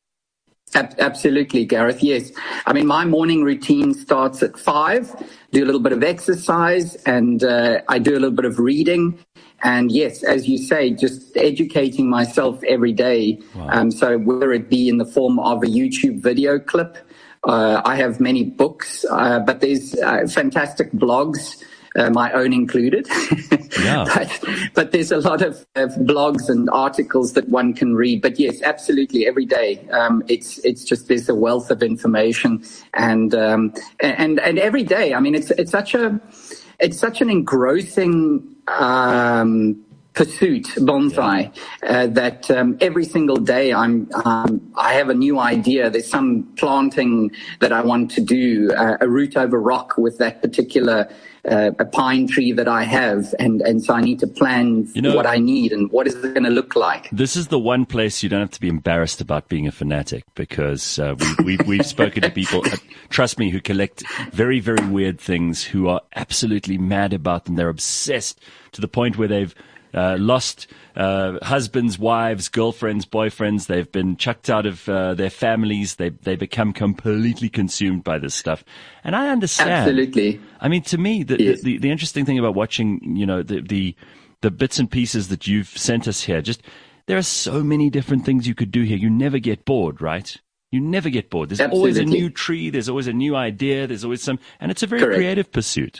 Absolutely, Gareth. Yes. I mean, my morning routine starts at five, do a little bit of exercise, and uh, I do a little bit of reading. And yes, as you say, just educating myself every day. Wow. Um, so whether it be in the form of a YouTube video clip, uh, I have many books, uh, but there's uh, fantastic blogs. Uh, my own included. Yeah. but, but there's a lot of, of blogs and articles that one can read. But yes, absolutely, every day. Um, it's it's just there's a wealth of information, and um, and and every day. I mean, it's it's such a it's such an engrossing um, pursuit, bonsai, uh, that um, every single day I'm um, I have a new idea. There's some planting that I want to do, uh, a root over rock with that particular uh, a pine tree that I have, and, and so I need to plan you know, what I need and what is it going to look like. This is the one place you don't have to be embarrassed about being a fanatic, because uh, we, we've, we've spoken to people, uh, trust me, who collect very, very weird things, who are absolutely mad about them. They're obsessed to the point where they've Uh, lost uh, husbands, wives, girlfriends, boyfriends. They've been chucked out of uh, their families. They they become completely consumed by this stuff. And I understand. Absolutely. I mean, to me, the, yes. the, the interesting thing about watching, you know, the, the the bits and pieces that you've sent us here, just there are so many different things you could do here. You never get bored, right? You never get bored. There's Absolutely. always a new tree. There's always a new idea. There's always some, and it's a very Correct. creative pursuit.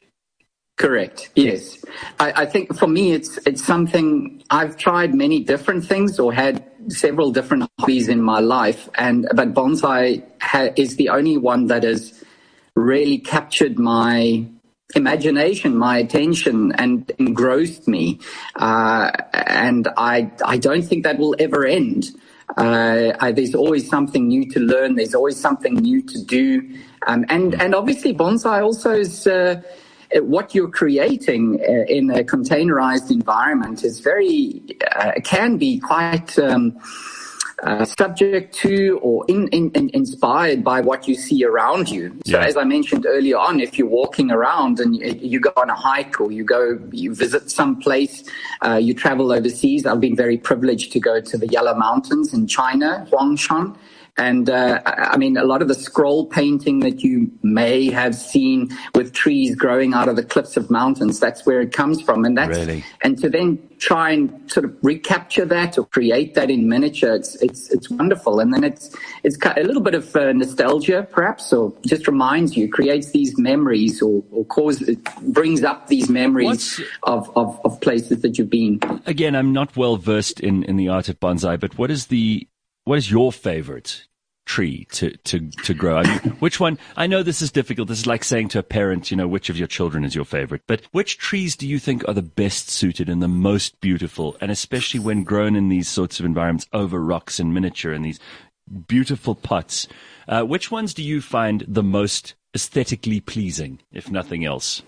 Correct. Yes. I, I think for me, it's it's something I've tried many different things or had several different hobbies in my life, and but bonsai ha, is the only one that has really captured my imagination, my attention, and engrossed me. Uh, and I I don't think that will ever end. Uh, I, there's always something new to learn. There's always something new to do, um, and and obviously bonsai also is. Uh, What you're creating uh, in a containerized environment is very, uh, can be quite um, uh, subject to or in, in, in inspired by what you see around you. So yeah. as I mentioned earlier on, if you're walking around and you, you go on a hike or you go, you visit some place, uh, you travel overseas. I've been very privileged to go to the Yellow Mountains in China, Huangshan. And, uh, I mean, a lot of the scroll painting that you may have seen with trees growing out of the cliffs of mountains, that's where it comes from. And that's, really? and to then try and sort of recapture that or create that in miniature, it's, it's, it's wonderful. And then it's, it's a little bit of uh, nostalgia, perhaps, or just reminds you, creates these memories or, or cause, it brings up these memories of, of, of places that you've been. Again, I'm not well versed in, in the art of bonsai, but what is the, What is your favorite tree to, to, to grow? I mean, which one? I know this is difficult. This is like saying to a parent, you know, which of your children is your favorite. But which trees do you think are the best suited and the most beautiful? And especially when grown in these sorts of environments over rocks and miniature and these beautiful pots, uh, which ones do you find the most aesthetically pleasing, if nothing else?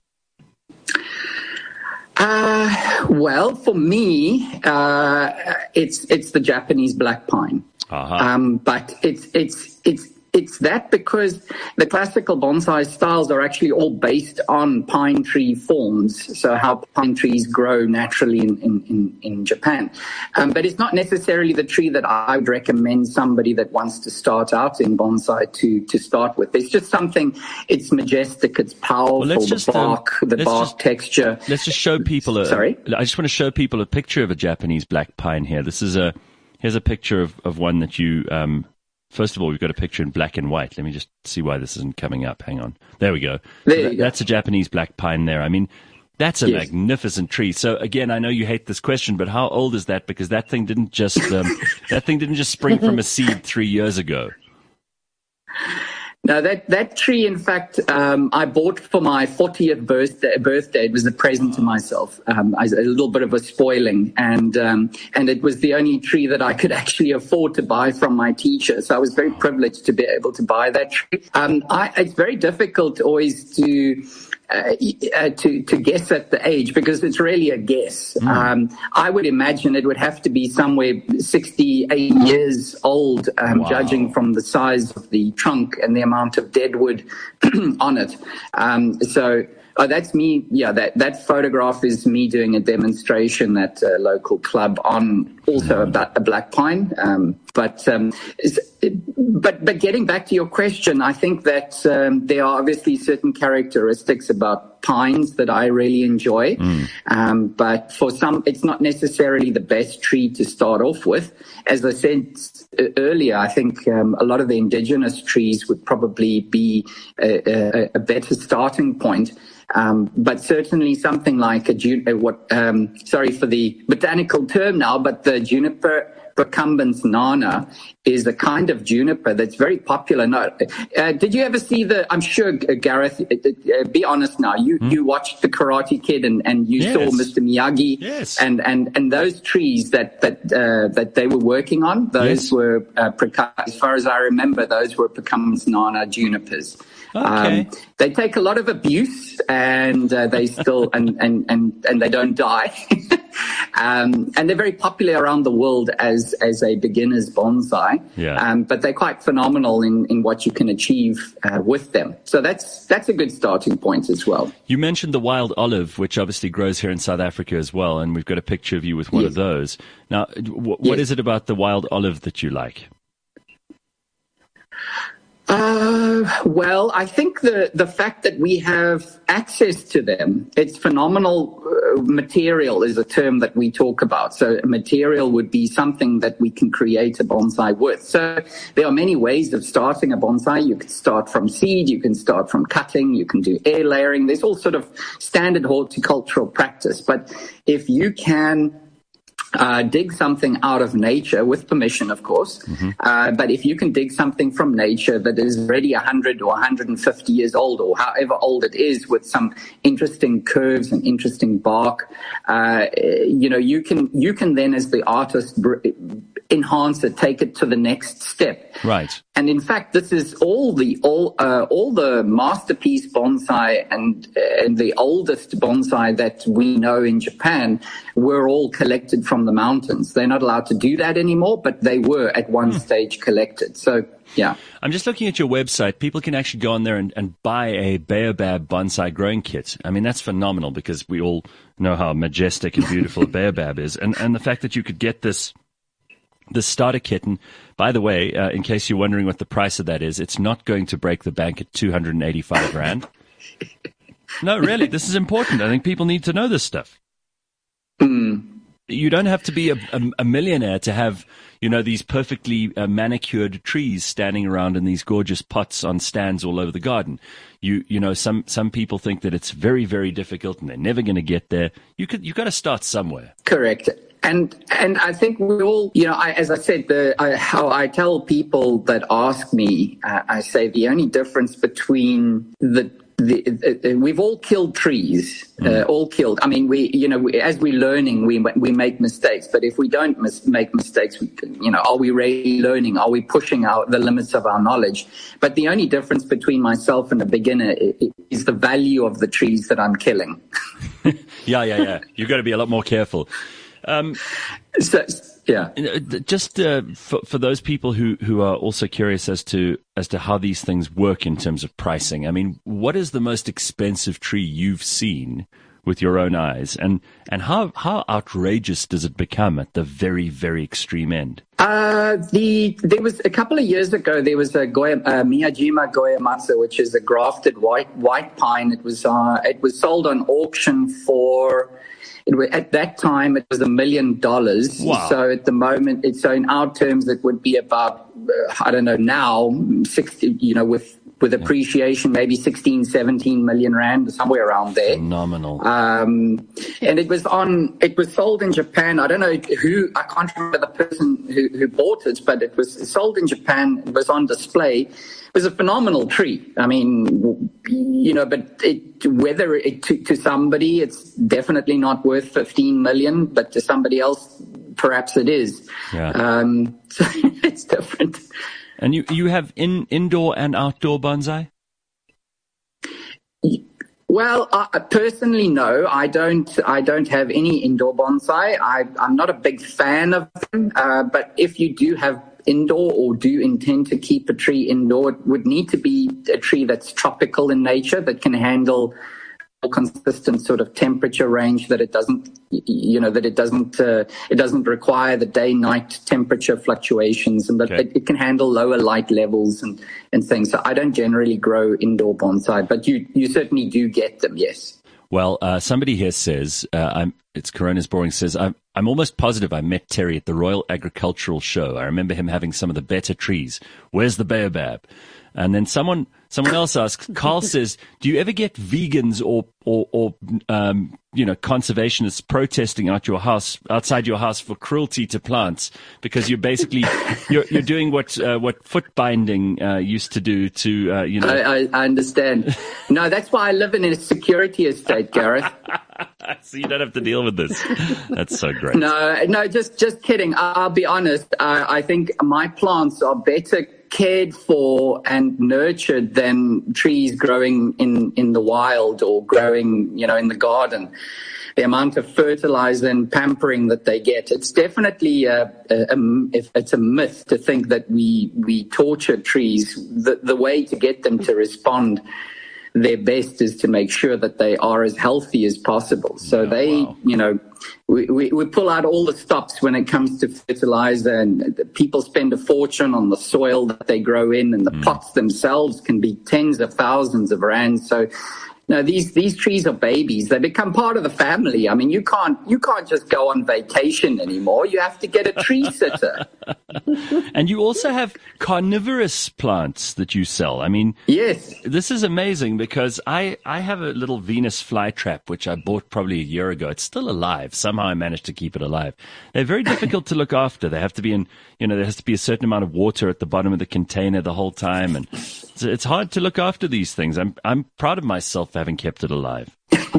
Uh, well, for me, uh, it's it's the Japanese black pine. Uh-huh. Um, but it's it's it's it's that because the classical bonsai styles are actually all based on pine tree forms, so how pine trees grow naturally in, in, in, in Japan. Um, but it's not necessarily the tree that I would recommend somebody that wants to start out in bonsai to, to start with. It's just something, it's majestic, it's powerful, well, let's the just, bark, um, the bark just, texture. Let's just show people a, Sorry? I just want to show people a picture of a Japanese black pine here. This is a, here's a picture of, of one that you, um, First of all, we've got a picture in black and white. Let me just see why this isn't coming up. Hang on. There we go. There so you that, go. That's a Japanese black pine there. I mean, that's a yes. magnificent tree. So again, I know you hate this question, but how old is that? Because that thing didn't just um, that thing didn't just spring from a seed three years ago. No, that, that tree, in fact, um, I bought for my fortieth birthday. birthday. It was a present to myself, um, a little bit of a spoiling. And um, and it was the only tree that I could actually afford to buy from my teacher. So I was very privileged to be able to buy that tree. Um, I, it's very difficult always to... Uh, uh, to to guess at the age, because it's really a guess. Mm. Um, I would imagine it would have to be somewhere sixty-eight years old, um, wow. judging from the size of the trunk and the amount of dead wood on it. Um, so oh, that's me. Yeah, that, that photograph is me doing a demonstration at a local club on also a, a black pine. Um, but um, but but getting back to your question, I think that um, there are obviously certain characteristics about pines that I really enjoy. Mm. Um, but for some, it's not necessarily the best tree to start off with. As I said earlier, I think um, a lot of the indigenous trees would probably be a, a, a better starting point. Um, but certainly something like a jun- what, um, sorry for the botanical term now, but the juniper Procumbens nana is a kind of juniper that's very popular. No, uh, did you ever see the, I'm sure, uh, Gareth, uh, uh, be honest now, you, hmm? you watched The Karate Kid and, and you yes. saw Mister Miyagi yes. and, and, and those trees that, that, uh, that they were working on, those yes. were, uh, as far as I remember, those were Procumbens nana junipers. Okay. Um, they take a lot of abuse and uh, they still, and, and, and, and they don't die. um, and they're very popular around the world as, as a beginner's bonsai. Yeah. Um, but they're quite phenomenal in, in what you can achieve uh, with them. So that's, that's a good starting point as well. You mentioned the wild olive, which obviously grows here in South Africa as well. And we've got a picture of you with one yes. of those. Now, w- what yes. is it about the wild olive that you like? Uh, well, I think the, the fact that we have access to them, it's phenomenal. Uh, material is a term that we talk about. So material would be something that we can create a bonsai with. So there are many ways of starting a bonsai. You can start from seed, you can start from cutting, you can do air layering. There's all sort of standard horticultural practice. But if you can Uh, dig something out of nature, with permission, of course. Mm-hmm. Uh, but if you can dig something from nature that is already one hundred or one hundred fifty years old, or however old it is, with some interesting curves and interesting bark, uh, you know, you can you can then, as the artist, br- enhance it, take it to the next step. Right. And in fact, this is all the all uh, all the masterpiece bonsai and and the oldest bonsai that we know in Japan were all collected from the mountains. They're not allowed to do that anymore, but they were at one hmm. stage collected. So, yeah. I'm just looking at your website. People can actually go on there and, and buy a baobab bonsai growing kit. I mean, that's phenomenal because we all know how majestic and beautiful a baobab is. And, and the fact that you could get this The starter kit, and by the way, uh, in case you're wondering what the price of that is, it's not going to break the bank at two hundred eighty-five rand. No, really, this is important. I think people need to know this stuff. Mm. You don't have to be a, a, a millionaire to have, you know, these perfectly uh, manicured trees standing around in these gorgeous pots on stands all over the garden. You, you know, some, some people think that it's very, very difficult and they're never going to get there. You could, you've got to start somewhere. Correct. And and I think we all, you know, I, as I said, the, I, how I tell people that ask me, uh, I say the only difference between the, the, the we've all killed trees, mm. uh, all killed. I mean, we, you know, we, as we're learning, we we make mistakes. But if we don't mis- make mistakes, we, you know, are we really learning? Are we pushing out the limits of our knowledge? But the only difference between myself and a beginner is the value of the trees that I'm killing. yeah, yeah, yeah. You've got to be a lot more careful. Um, so, yeah. Just uh, for for those people who, who are also curious as to as to how these things work in terms of pricing. I mean, what is the most expensive tree you've seen with your own eyes, and and how how outrageous does it become at the very very extreme end? Uh, the there was a couple of years ago there was a Goya, uh, Miyajima Goyamatsu, which is a grafted white white pine. It was uh, it was sold on auction for. It was, at that time, it was a million dollars. Wow. So at the moment, it's, so in our terms, it would be about, uh, I don't know, now, sixty, you know, with, with appreciation, maybe sixteen, seventeen million rand, somewhere around there. Phenomenal. Um, and it was on, it was sold in Japan. I don't know who, I can't remember the person who, who bought it, but it was sold in Japan. It was on display. It was a phenomenal tree. I mean, you know, but it, whether it to, to somebody, it's definitely not worth fifteen million, but to somebody else, perhaps it is. Yeah. Um, so it's different. And you, you have in, indoor and outdoor bonsai? Well, uh, personally, no. I don't. I don't have any indoor bonsai. I, I'm not a big fan of them. Uh, but if you do have indoor or do intend to keep a tree indoor, it would need to be a tree that's tropical in nature, that can handle a consistent sort of temperature range, that it doesn't, you know, that it doesn't, uh, it doesn't require the day-night temperature fluctuations, and that okay. it, it can handle lower light levels and, and things. So I don't generally grow indoor bonsai, but you, you certainly do get them, yes. Well, uh, somebody here says, uh, I'm, it's Corona's Boring, says, I'm, I'm almost positive I met Terry at the Royal Agricultural Show. I remember him having some of the better trees. Where's the baobab? And then someone Someone else asks, Carl says, do you ever get vegans or, or, or um, you know, conservationists protesting out your house, outside your house for cruelty to plants? Because you're basically, you're, you're doing what, uh, what foot binding, uh, used to do to, uh, you know. I, I, I understand. No, that's why I live in a security estate, Gareth. So you don't have to deal with this. That's so great. No, no, just, just kidding. I'll be honest. I, I think my plants are better cared for and nurtured than trees growing in, in the wild or growing, you know, in the garden. The amount of fertilizer and pampering that they get. It's definitely a, a, a, it's a myth to think that we, we torture trees. The, the way to get them to respond their best is to make sure that they are as healthy as possible. So oh, they, wow. you know, we, we, we pull out all the stops when it comes to fertilizer, and people spend a fortune on the soil that they grow in, and the mm. pots themselves can be tens of thousands of rands. So, no, these, these trees are babies. They become part of the family. I mean, you can't, you can't just go on vacation anymore. You have to get a tree sitter. And you also have carnivorous plants that you sell. I mean, yes, this is amazing because I, I have a little Venus flytrap, which I bought probably a year ago. It's still alive. Somehow I managed to keep it alive. They're very difficult to look after. They have to be in, you know, there has to be a certain amount of water at the bottom of the container the whole time. And it's, it's hard to look after these things. I'm, I'm proud of myself for having kept it alive.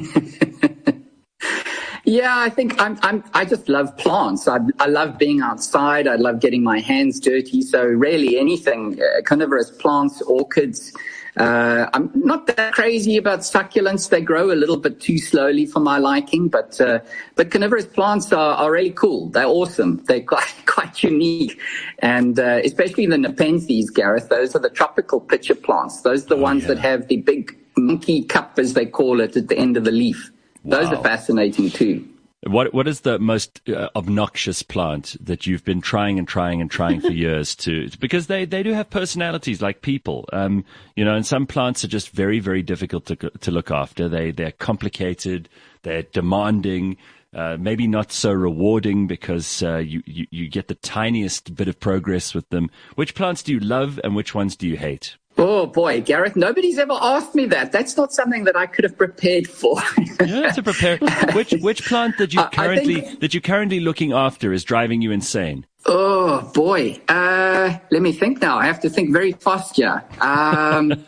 Yeah, I think I'm, I'm, I just love plants. I, I love being outside. I love getting my hands dirty. So really anything, uh, carnivorous plants, orchids. Uh, I'm not that crazy about succulents. They grow a little bit too slowly for my liking, but, uh, but carnivorous plants are, are really cool. They're awesome. They're quite, quite unique. And, uh, especially the Nepenthes, Gareth, those are the tropical pitcher plants. Those are the oh, ones yeah. that have the big monkey cup, as they call it, at the end of the leaf. Those wow. are fascinating too. What What is the most uh, obnoxious plant that you've been trying and trying and trying for years to? Because they, they do have personalities like people, um, you know. And some plants are just very very difficult to to look after. They they're complicated. They're demanding. Uh, maybe not so rewarding because uh, you, you you get the tiniest bit of progress with them. Which plants do you love and which ones do you hate? Oh, boy, Gareth, nobody's ever asked me that. That's not something that I could have prepared for. You have to prepare. Which which plant that you currently think, that you're currently looking after is driving you insane? Oh, boy. Uh, let me think now. I have to think very fast here. Um,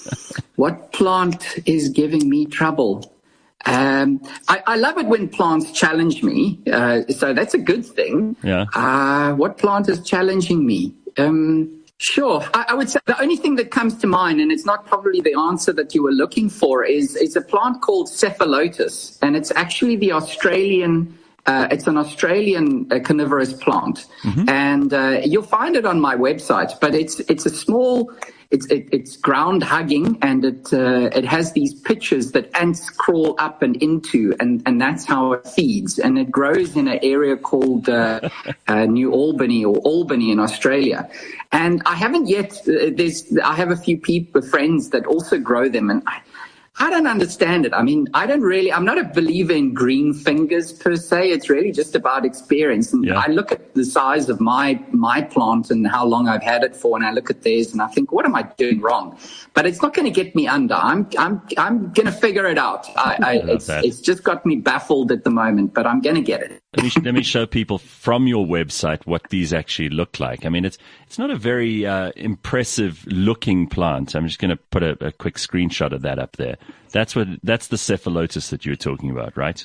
what plant is giving me trouble? Um, I, I love it when plants challenge me. Uh, so that's a good thing. Yeah. Uh, what plant is challenging me? Um Sure. I, I would say the only thing that comes to mind, and it's not probably the answer that you were looking for, is, is a plant called Cephalotus. And it's actually the Australian, uh, it's an Australian uh, carnivorous plant. Mm-hmm. And uh, you'll find it on my website, but it's it's a small, it's it, it's ground hugging, and it uh, it has these pitches that ants crawl up and into, and, and that's how it feeds. And it grows in an area called uh, uh, New Albany or Albany in Australia. And I haven't yet, uh, there's, I have a few people, friends that also grow them, and I, I don't understand it. I mean, I don't really, I'm not a believer in green fingers per se. It's really just about experience. And yeah. I look at the size of my, my plant and how long I've had it for, and I look at theirs and I think, what am I doing wrong? But it's not going to get me under. I'm, I'm, I'm going to figure it out. I, I, it's, it's just got me baffled at the moment, but I'm going to get it. Let me, let me show people from your website what these actually look like. I mean, it's, it's not a very, uh, impressive looking plant. I'm just going to put a, a quick screenshot of that up there. That's what, that's the Cephalotus that you were talking about, right?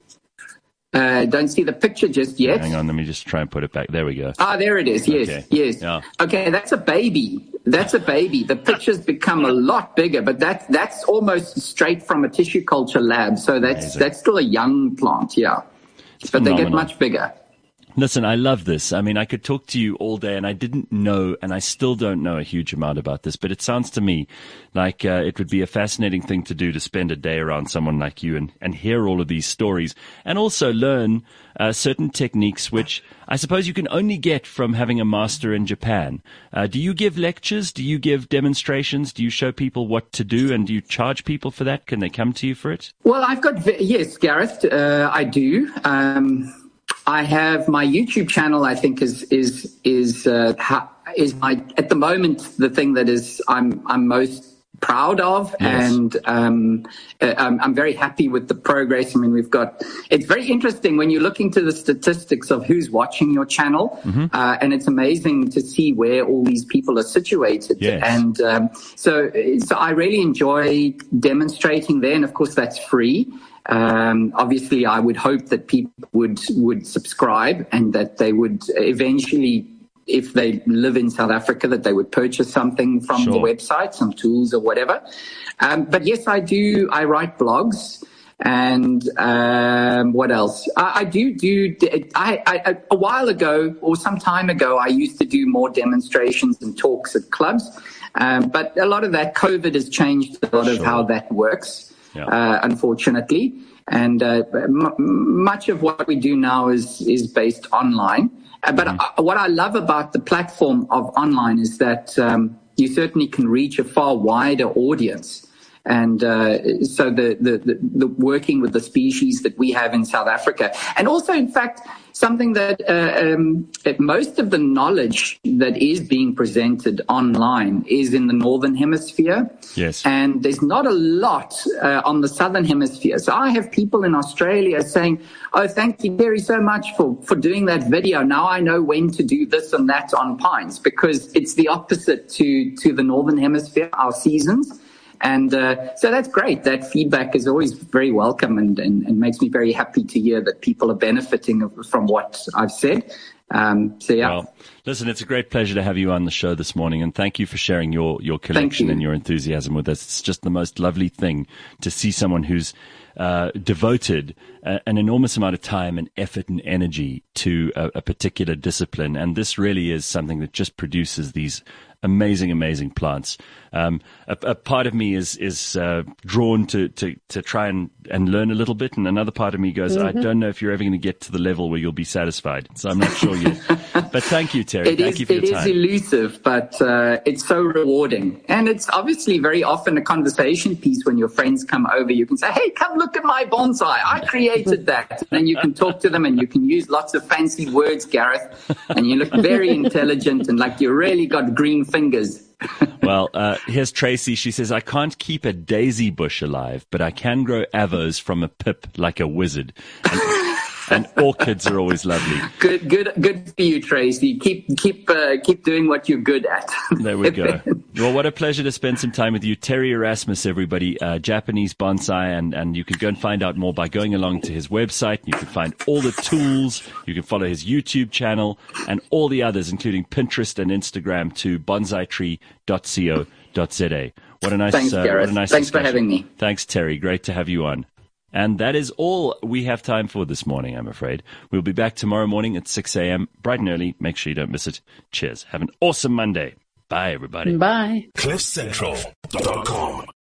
Uh, don't see the picture just yet. Hang on, let me just try and put it back. There we go. Ah, there it is. Yes, okay. yes. Yeah. Okay, that's a baby. That's a baby. The picture's become a lot bigger, but that's that's almost straight from a tissue culture lab. So that's Amazing. That's still a young plant, yeah. It's but phenomenal. They get much bigger. Listen, I love this. I mean, I could talk to you all day, and I didn't know, and I still don't know a huge amount about this, but it sounds to me like uh, it would be a fascinating thing to do, to spend a day around someone like you and, and hear all of these stories, and also learn uh, certain techniques which I suppose you can only get from having a master in Japan. Uh, do you give lectures? Do you give demonstrations? Do you show people what to do, and do you charge people for that? Can they come to you for it? Well, I've got, yes, Gareth, uh, I do. Um I have my YouTube channel. I think is is is uh, ha, is my at the moment the thing that is I'm I'm most proud of, Yes. and um, uh, I'm, I'm very happy with the progress. I mean, we've got, it's very interesting when you look into the statistics of who's watching your channel, mm-hmm. uh, and it's amazing to see where all these people are situated. Yes. And um, so, so I really enjoy demonstrating there, and of course that's free. Um, obviously, I would hope that people would would subscribe and that they would eventually, if they live in South Africa, that they would purchase something from Sure. the website, some tools or whatever. Um, but yes, I do. I write blogs, and um, what else? I, I do do. I, I a while ago or some time ago, I used to do more demonstrations and talks at clubs. Um, but a lot of that, COVID has changed a lot Sure. of how that works. Yeah. Uh, unfortunately, and uh, m- much of what we do now is is based online. Uh, but mm-hmm. uh, what I love about the platform of online is that um, you certainly can reach a far wider audience. And uh, so the, the, the, the working with the species that we have in South Africa, and also, in fact, something that, uh, um, that most of the knowledge that is being presented online is in the Northern Hemisphere. Yes. And there's not a lot uh, on the Southern Hemisphere. So I have people in Australia saying, oh, thank you, Terry, so much for, for doing that video. Now I know when to do this and that on pines, because it's the opposite to, to the Northern Hemisphere, our seasons. And uh, so that's great. That feedback is always very welcome, and, and, and makes me very happy to hear that people are benefiting from what I've said. Um, so, yeah. Well, listen, it's a great pleasure to have you on the show this morning, and thank you for sharing your, your collection you. and your enthusiasm with us. It's just the most lovely thing to see someone who's uh, devoted a, an enormous amount of time and effort and energy to a, a particular discipline. And this really is something that just produces these amazing, amazing plants. Um, a, a part of me is is uh, drawn to, to, to try and, and learn a little bit, and another part of me goes, mm-hmm. I don't know if you're ever going to get to the level where you'll be satisfied. So I'm not sure yet. But thank you, Terry. It thank is, you for your it time. It is elusive, but uh, it's so rewarding. And it's obviously very often a conversation piece when your friends come over. You can say, hey, come look at my bonsai. I created that. And you can talk to them, and you can use lots of fancy words, Gareth. And you look very intelligent and like you really got green fingers. Well, uh, here's Tracy. She says, I can't keep a daisy bush alive, but I can grow avos from a pip like a wizard. And, and orchids are always lovely. Good, good, good for you, Tracy. Keep, keep, uh, keep doing what you're good at. There we go. Well, what a pleasure to spend some time with you. Terry Erasmus, everybody, uh, Japanese bonsai, and, and you can go and find out more by going along to his website. You can find all the tools. You can follow his YouTube channel and all the others, including Pinterest and Instagram, to bonsai tree dot co dot za. What a nice, Thanks, uh, Gareth. what a nice Thanks discussion. for having me. Thanks, Terry. Great to have you on. And that is all we have time for this morning, I'm afraid. We'll be back tomorrow morning at six a.m., bright and early. Make sure you don't miss it. Cheers. Have an awesome Monday. Bye, everybody. Bye. cliff central dot com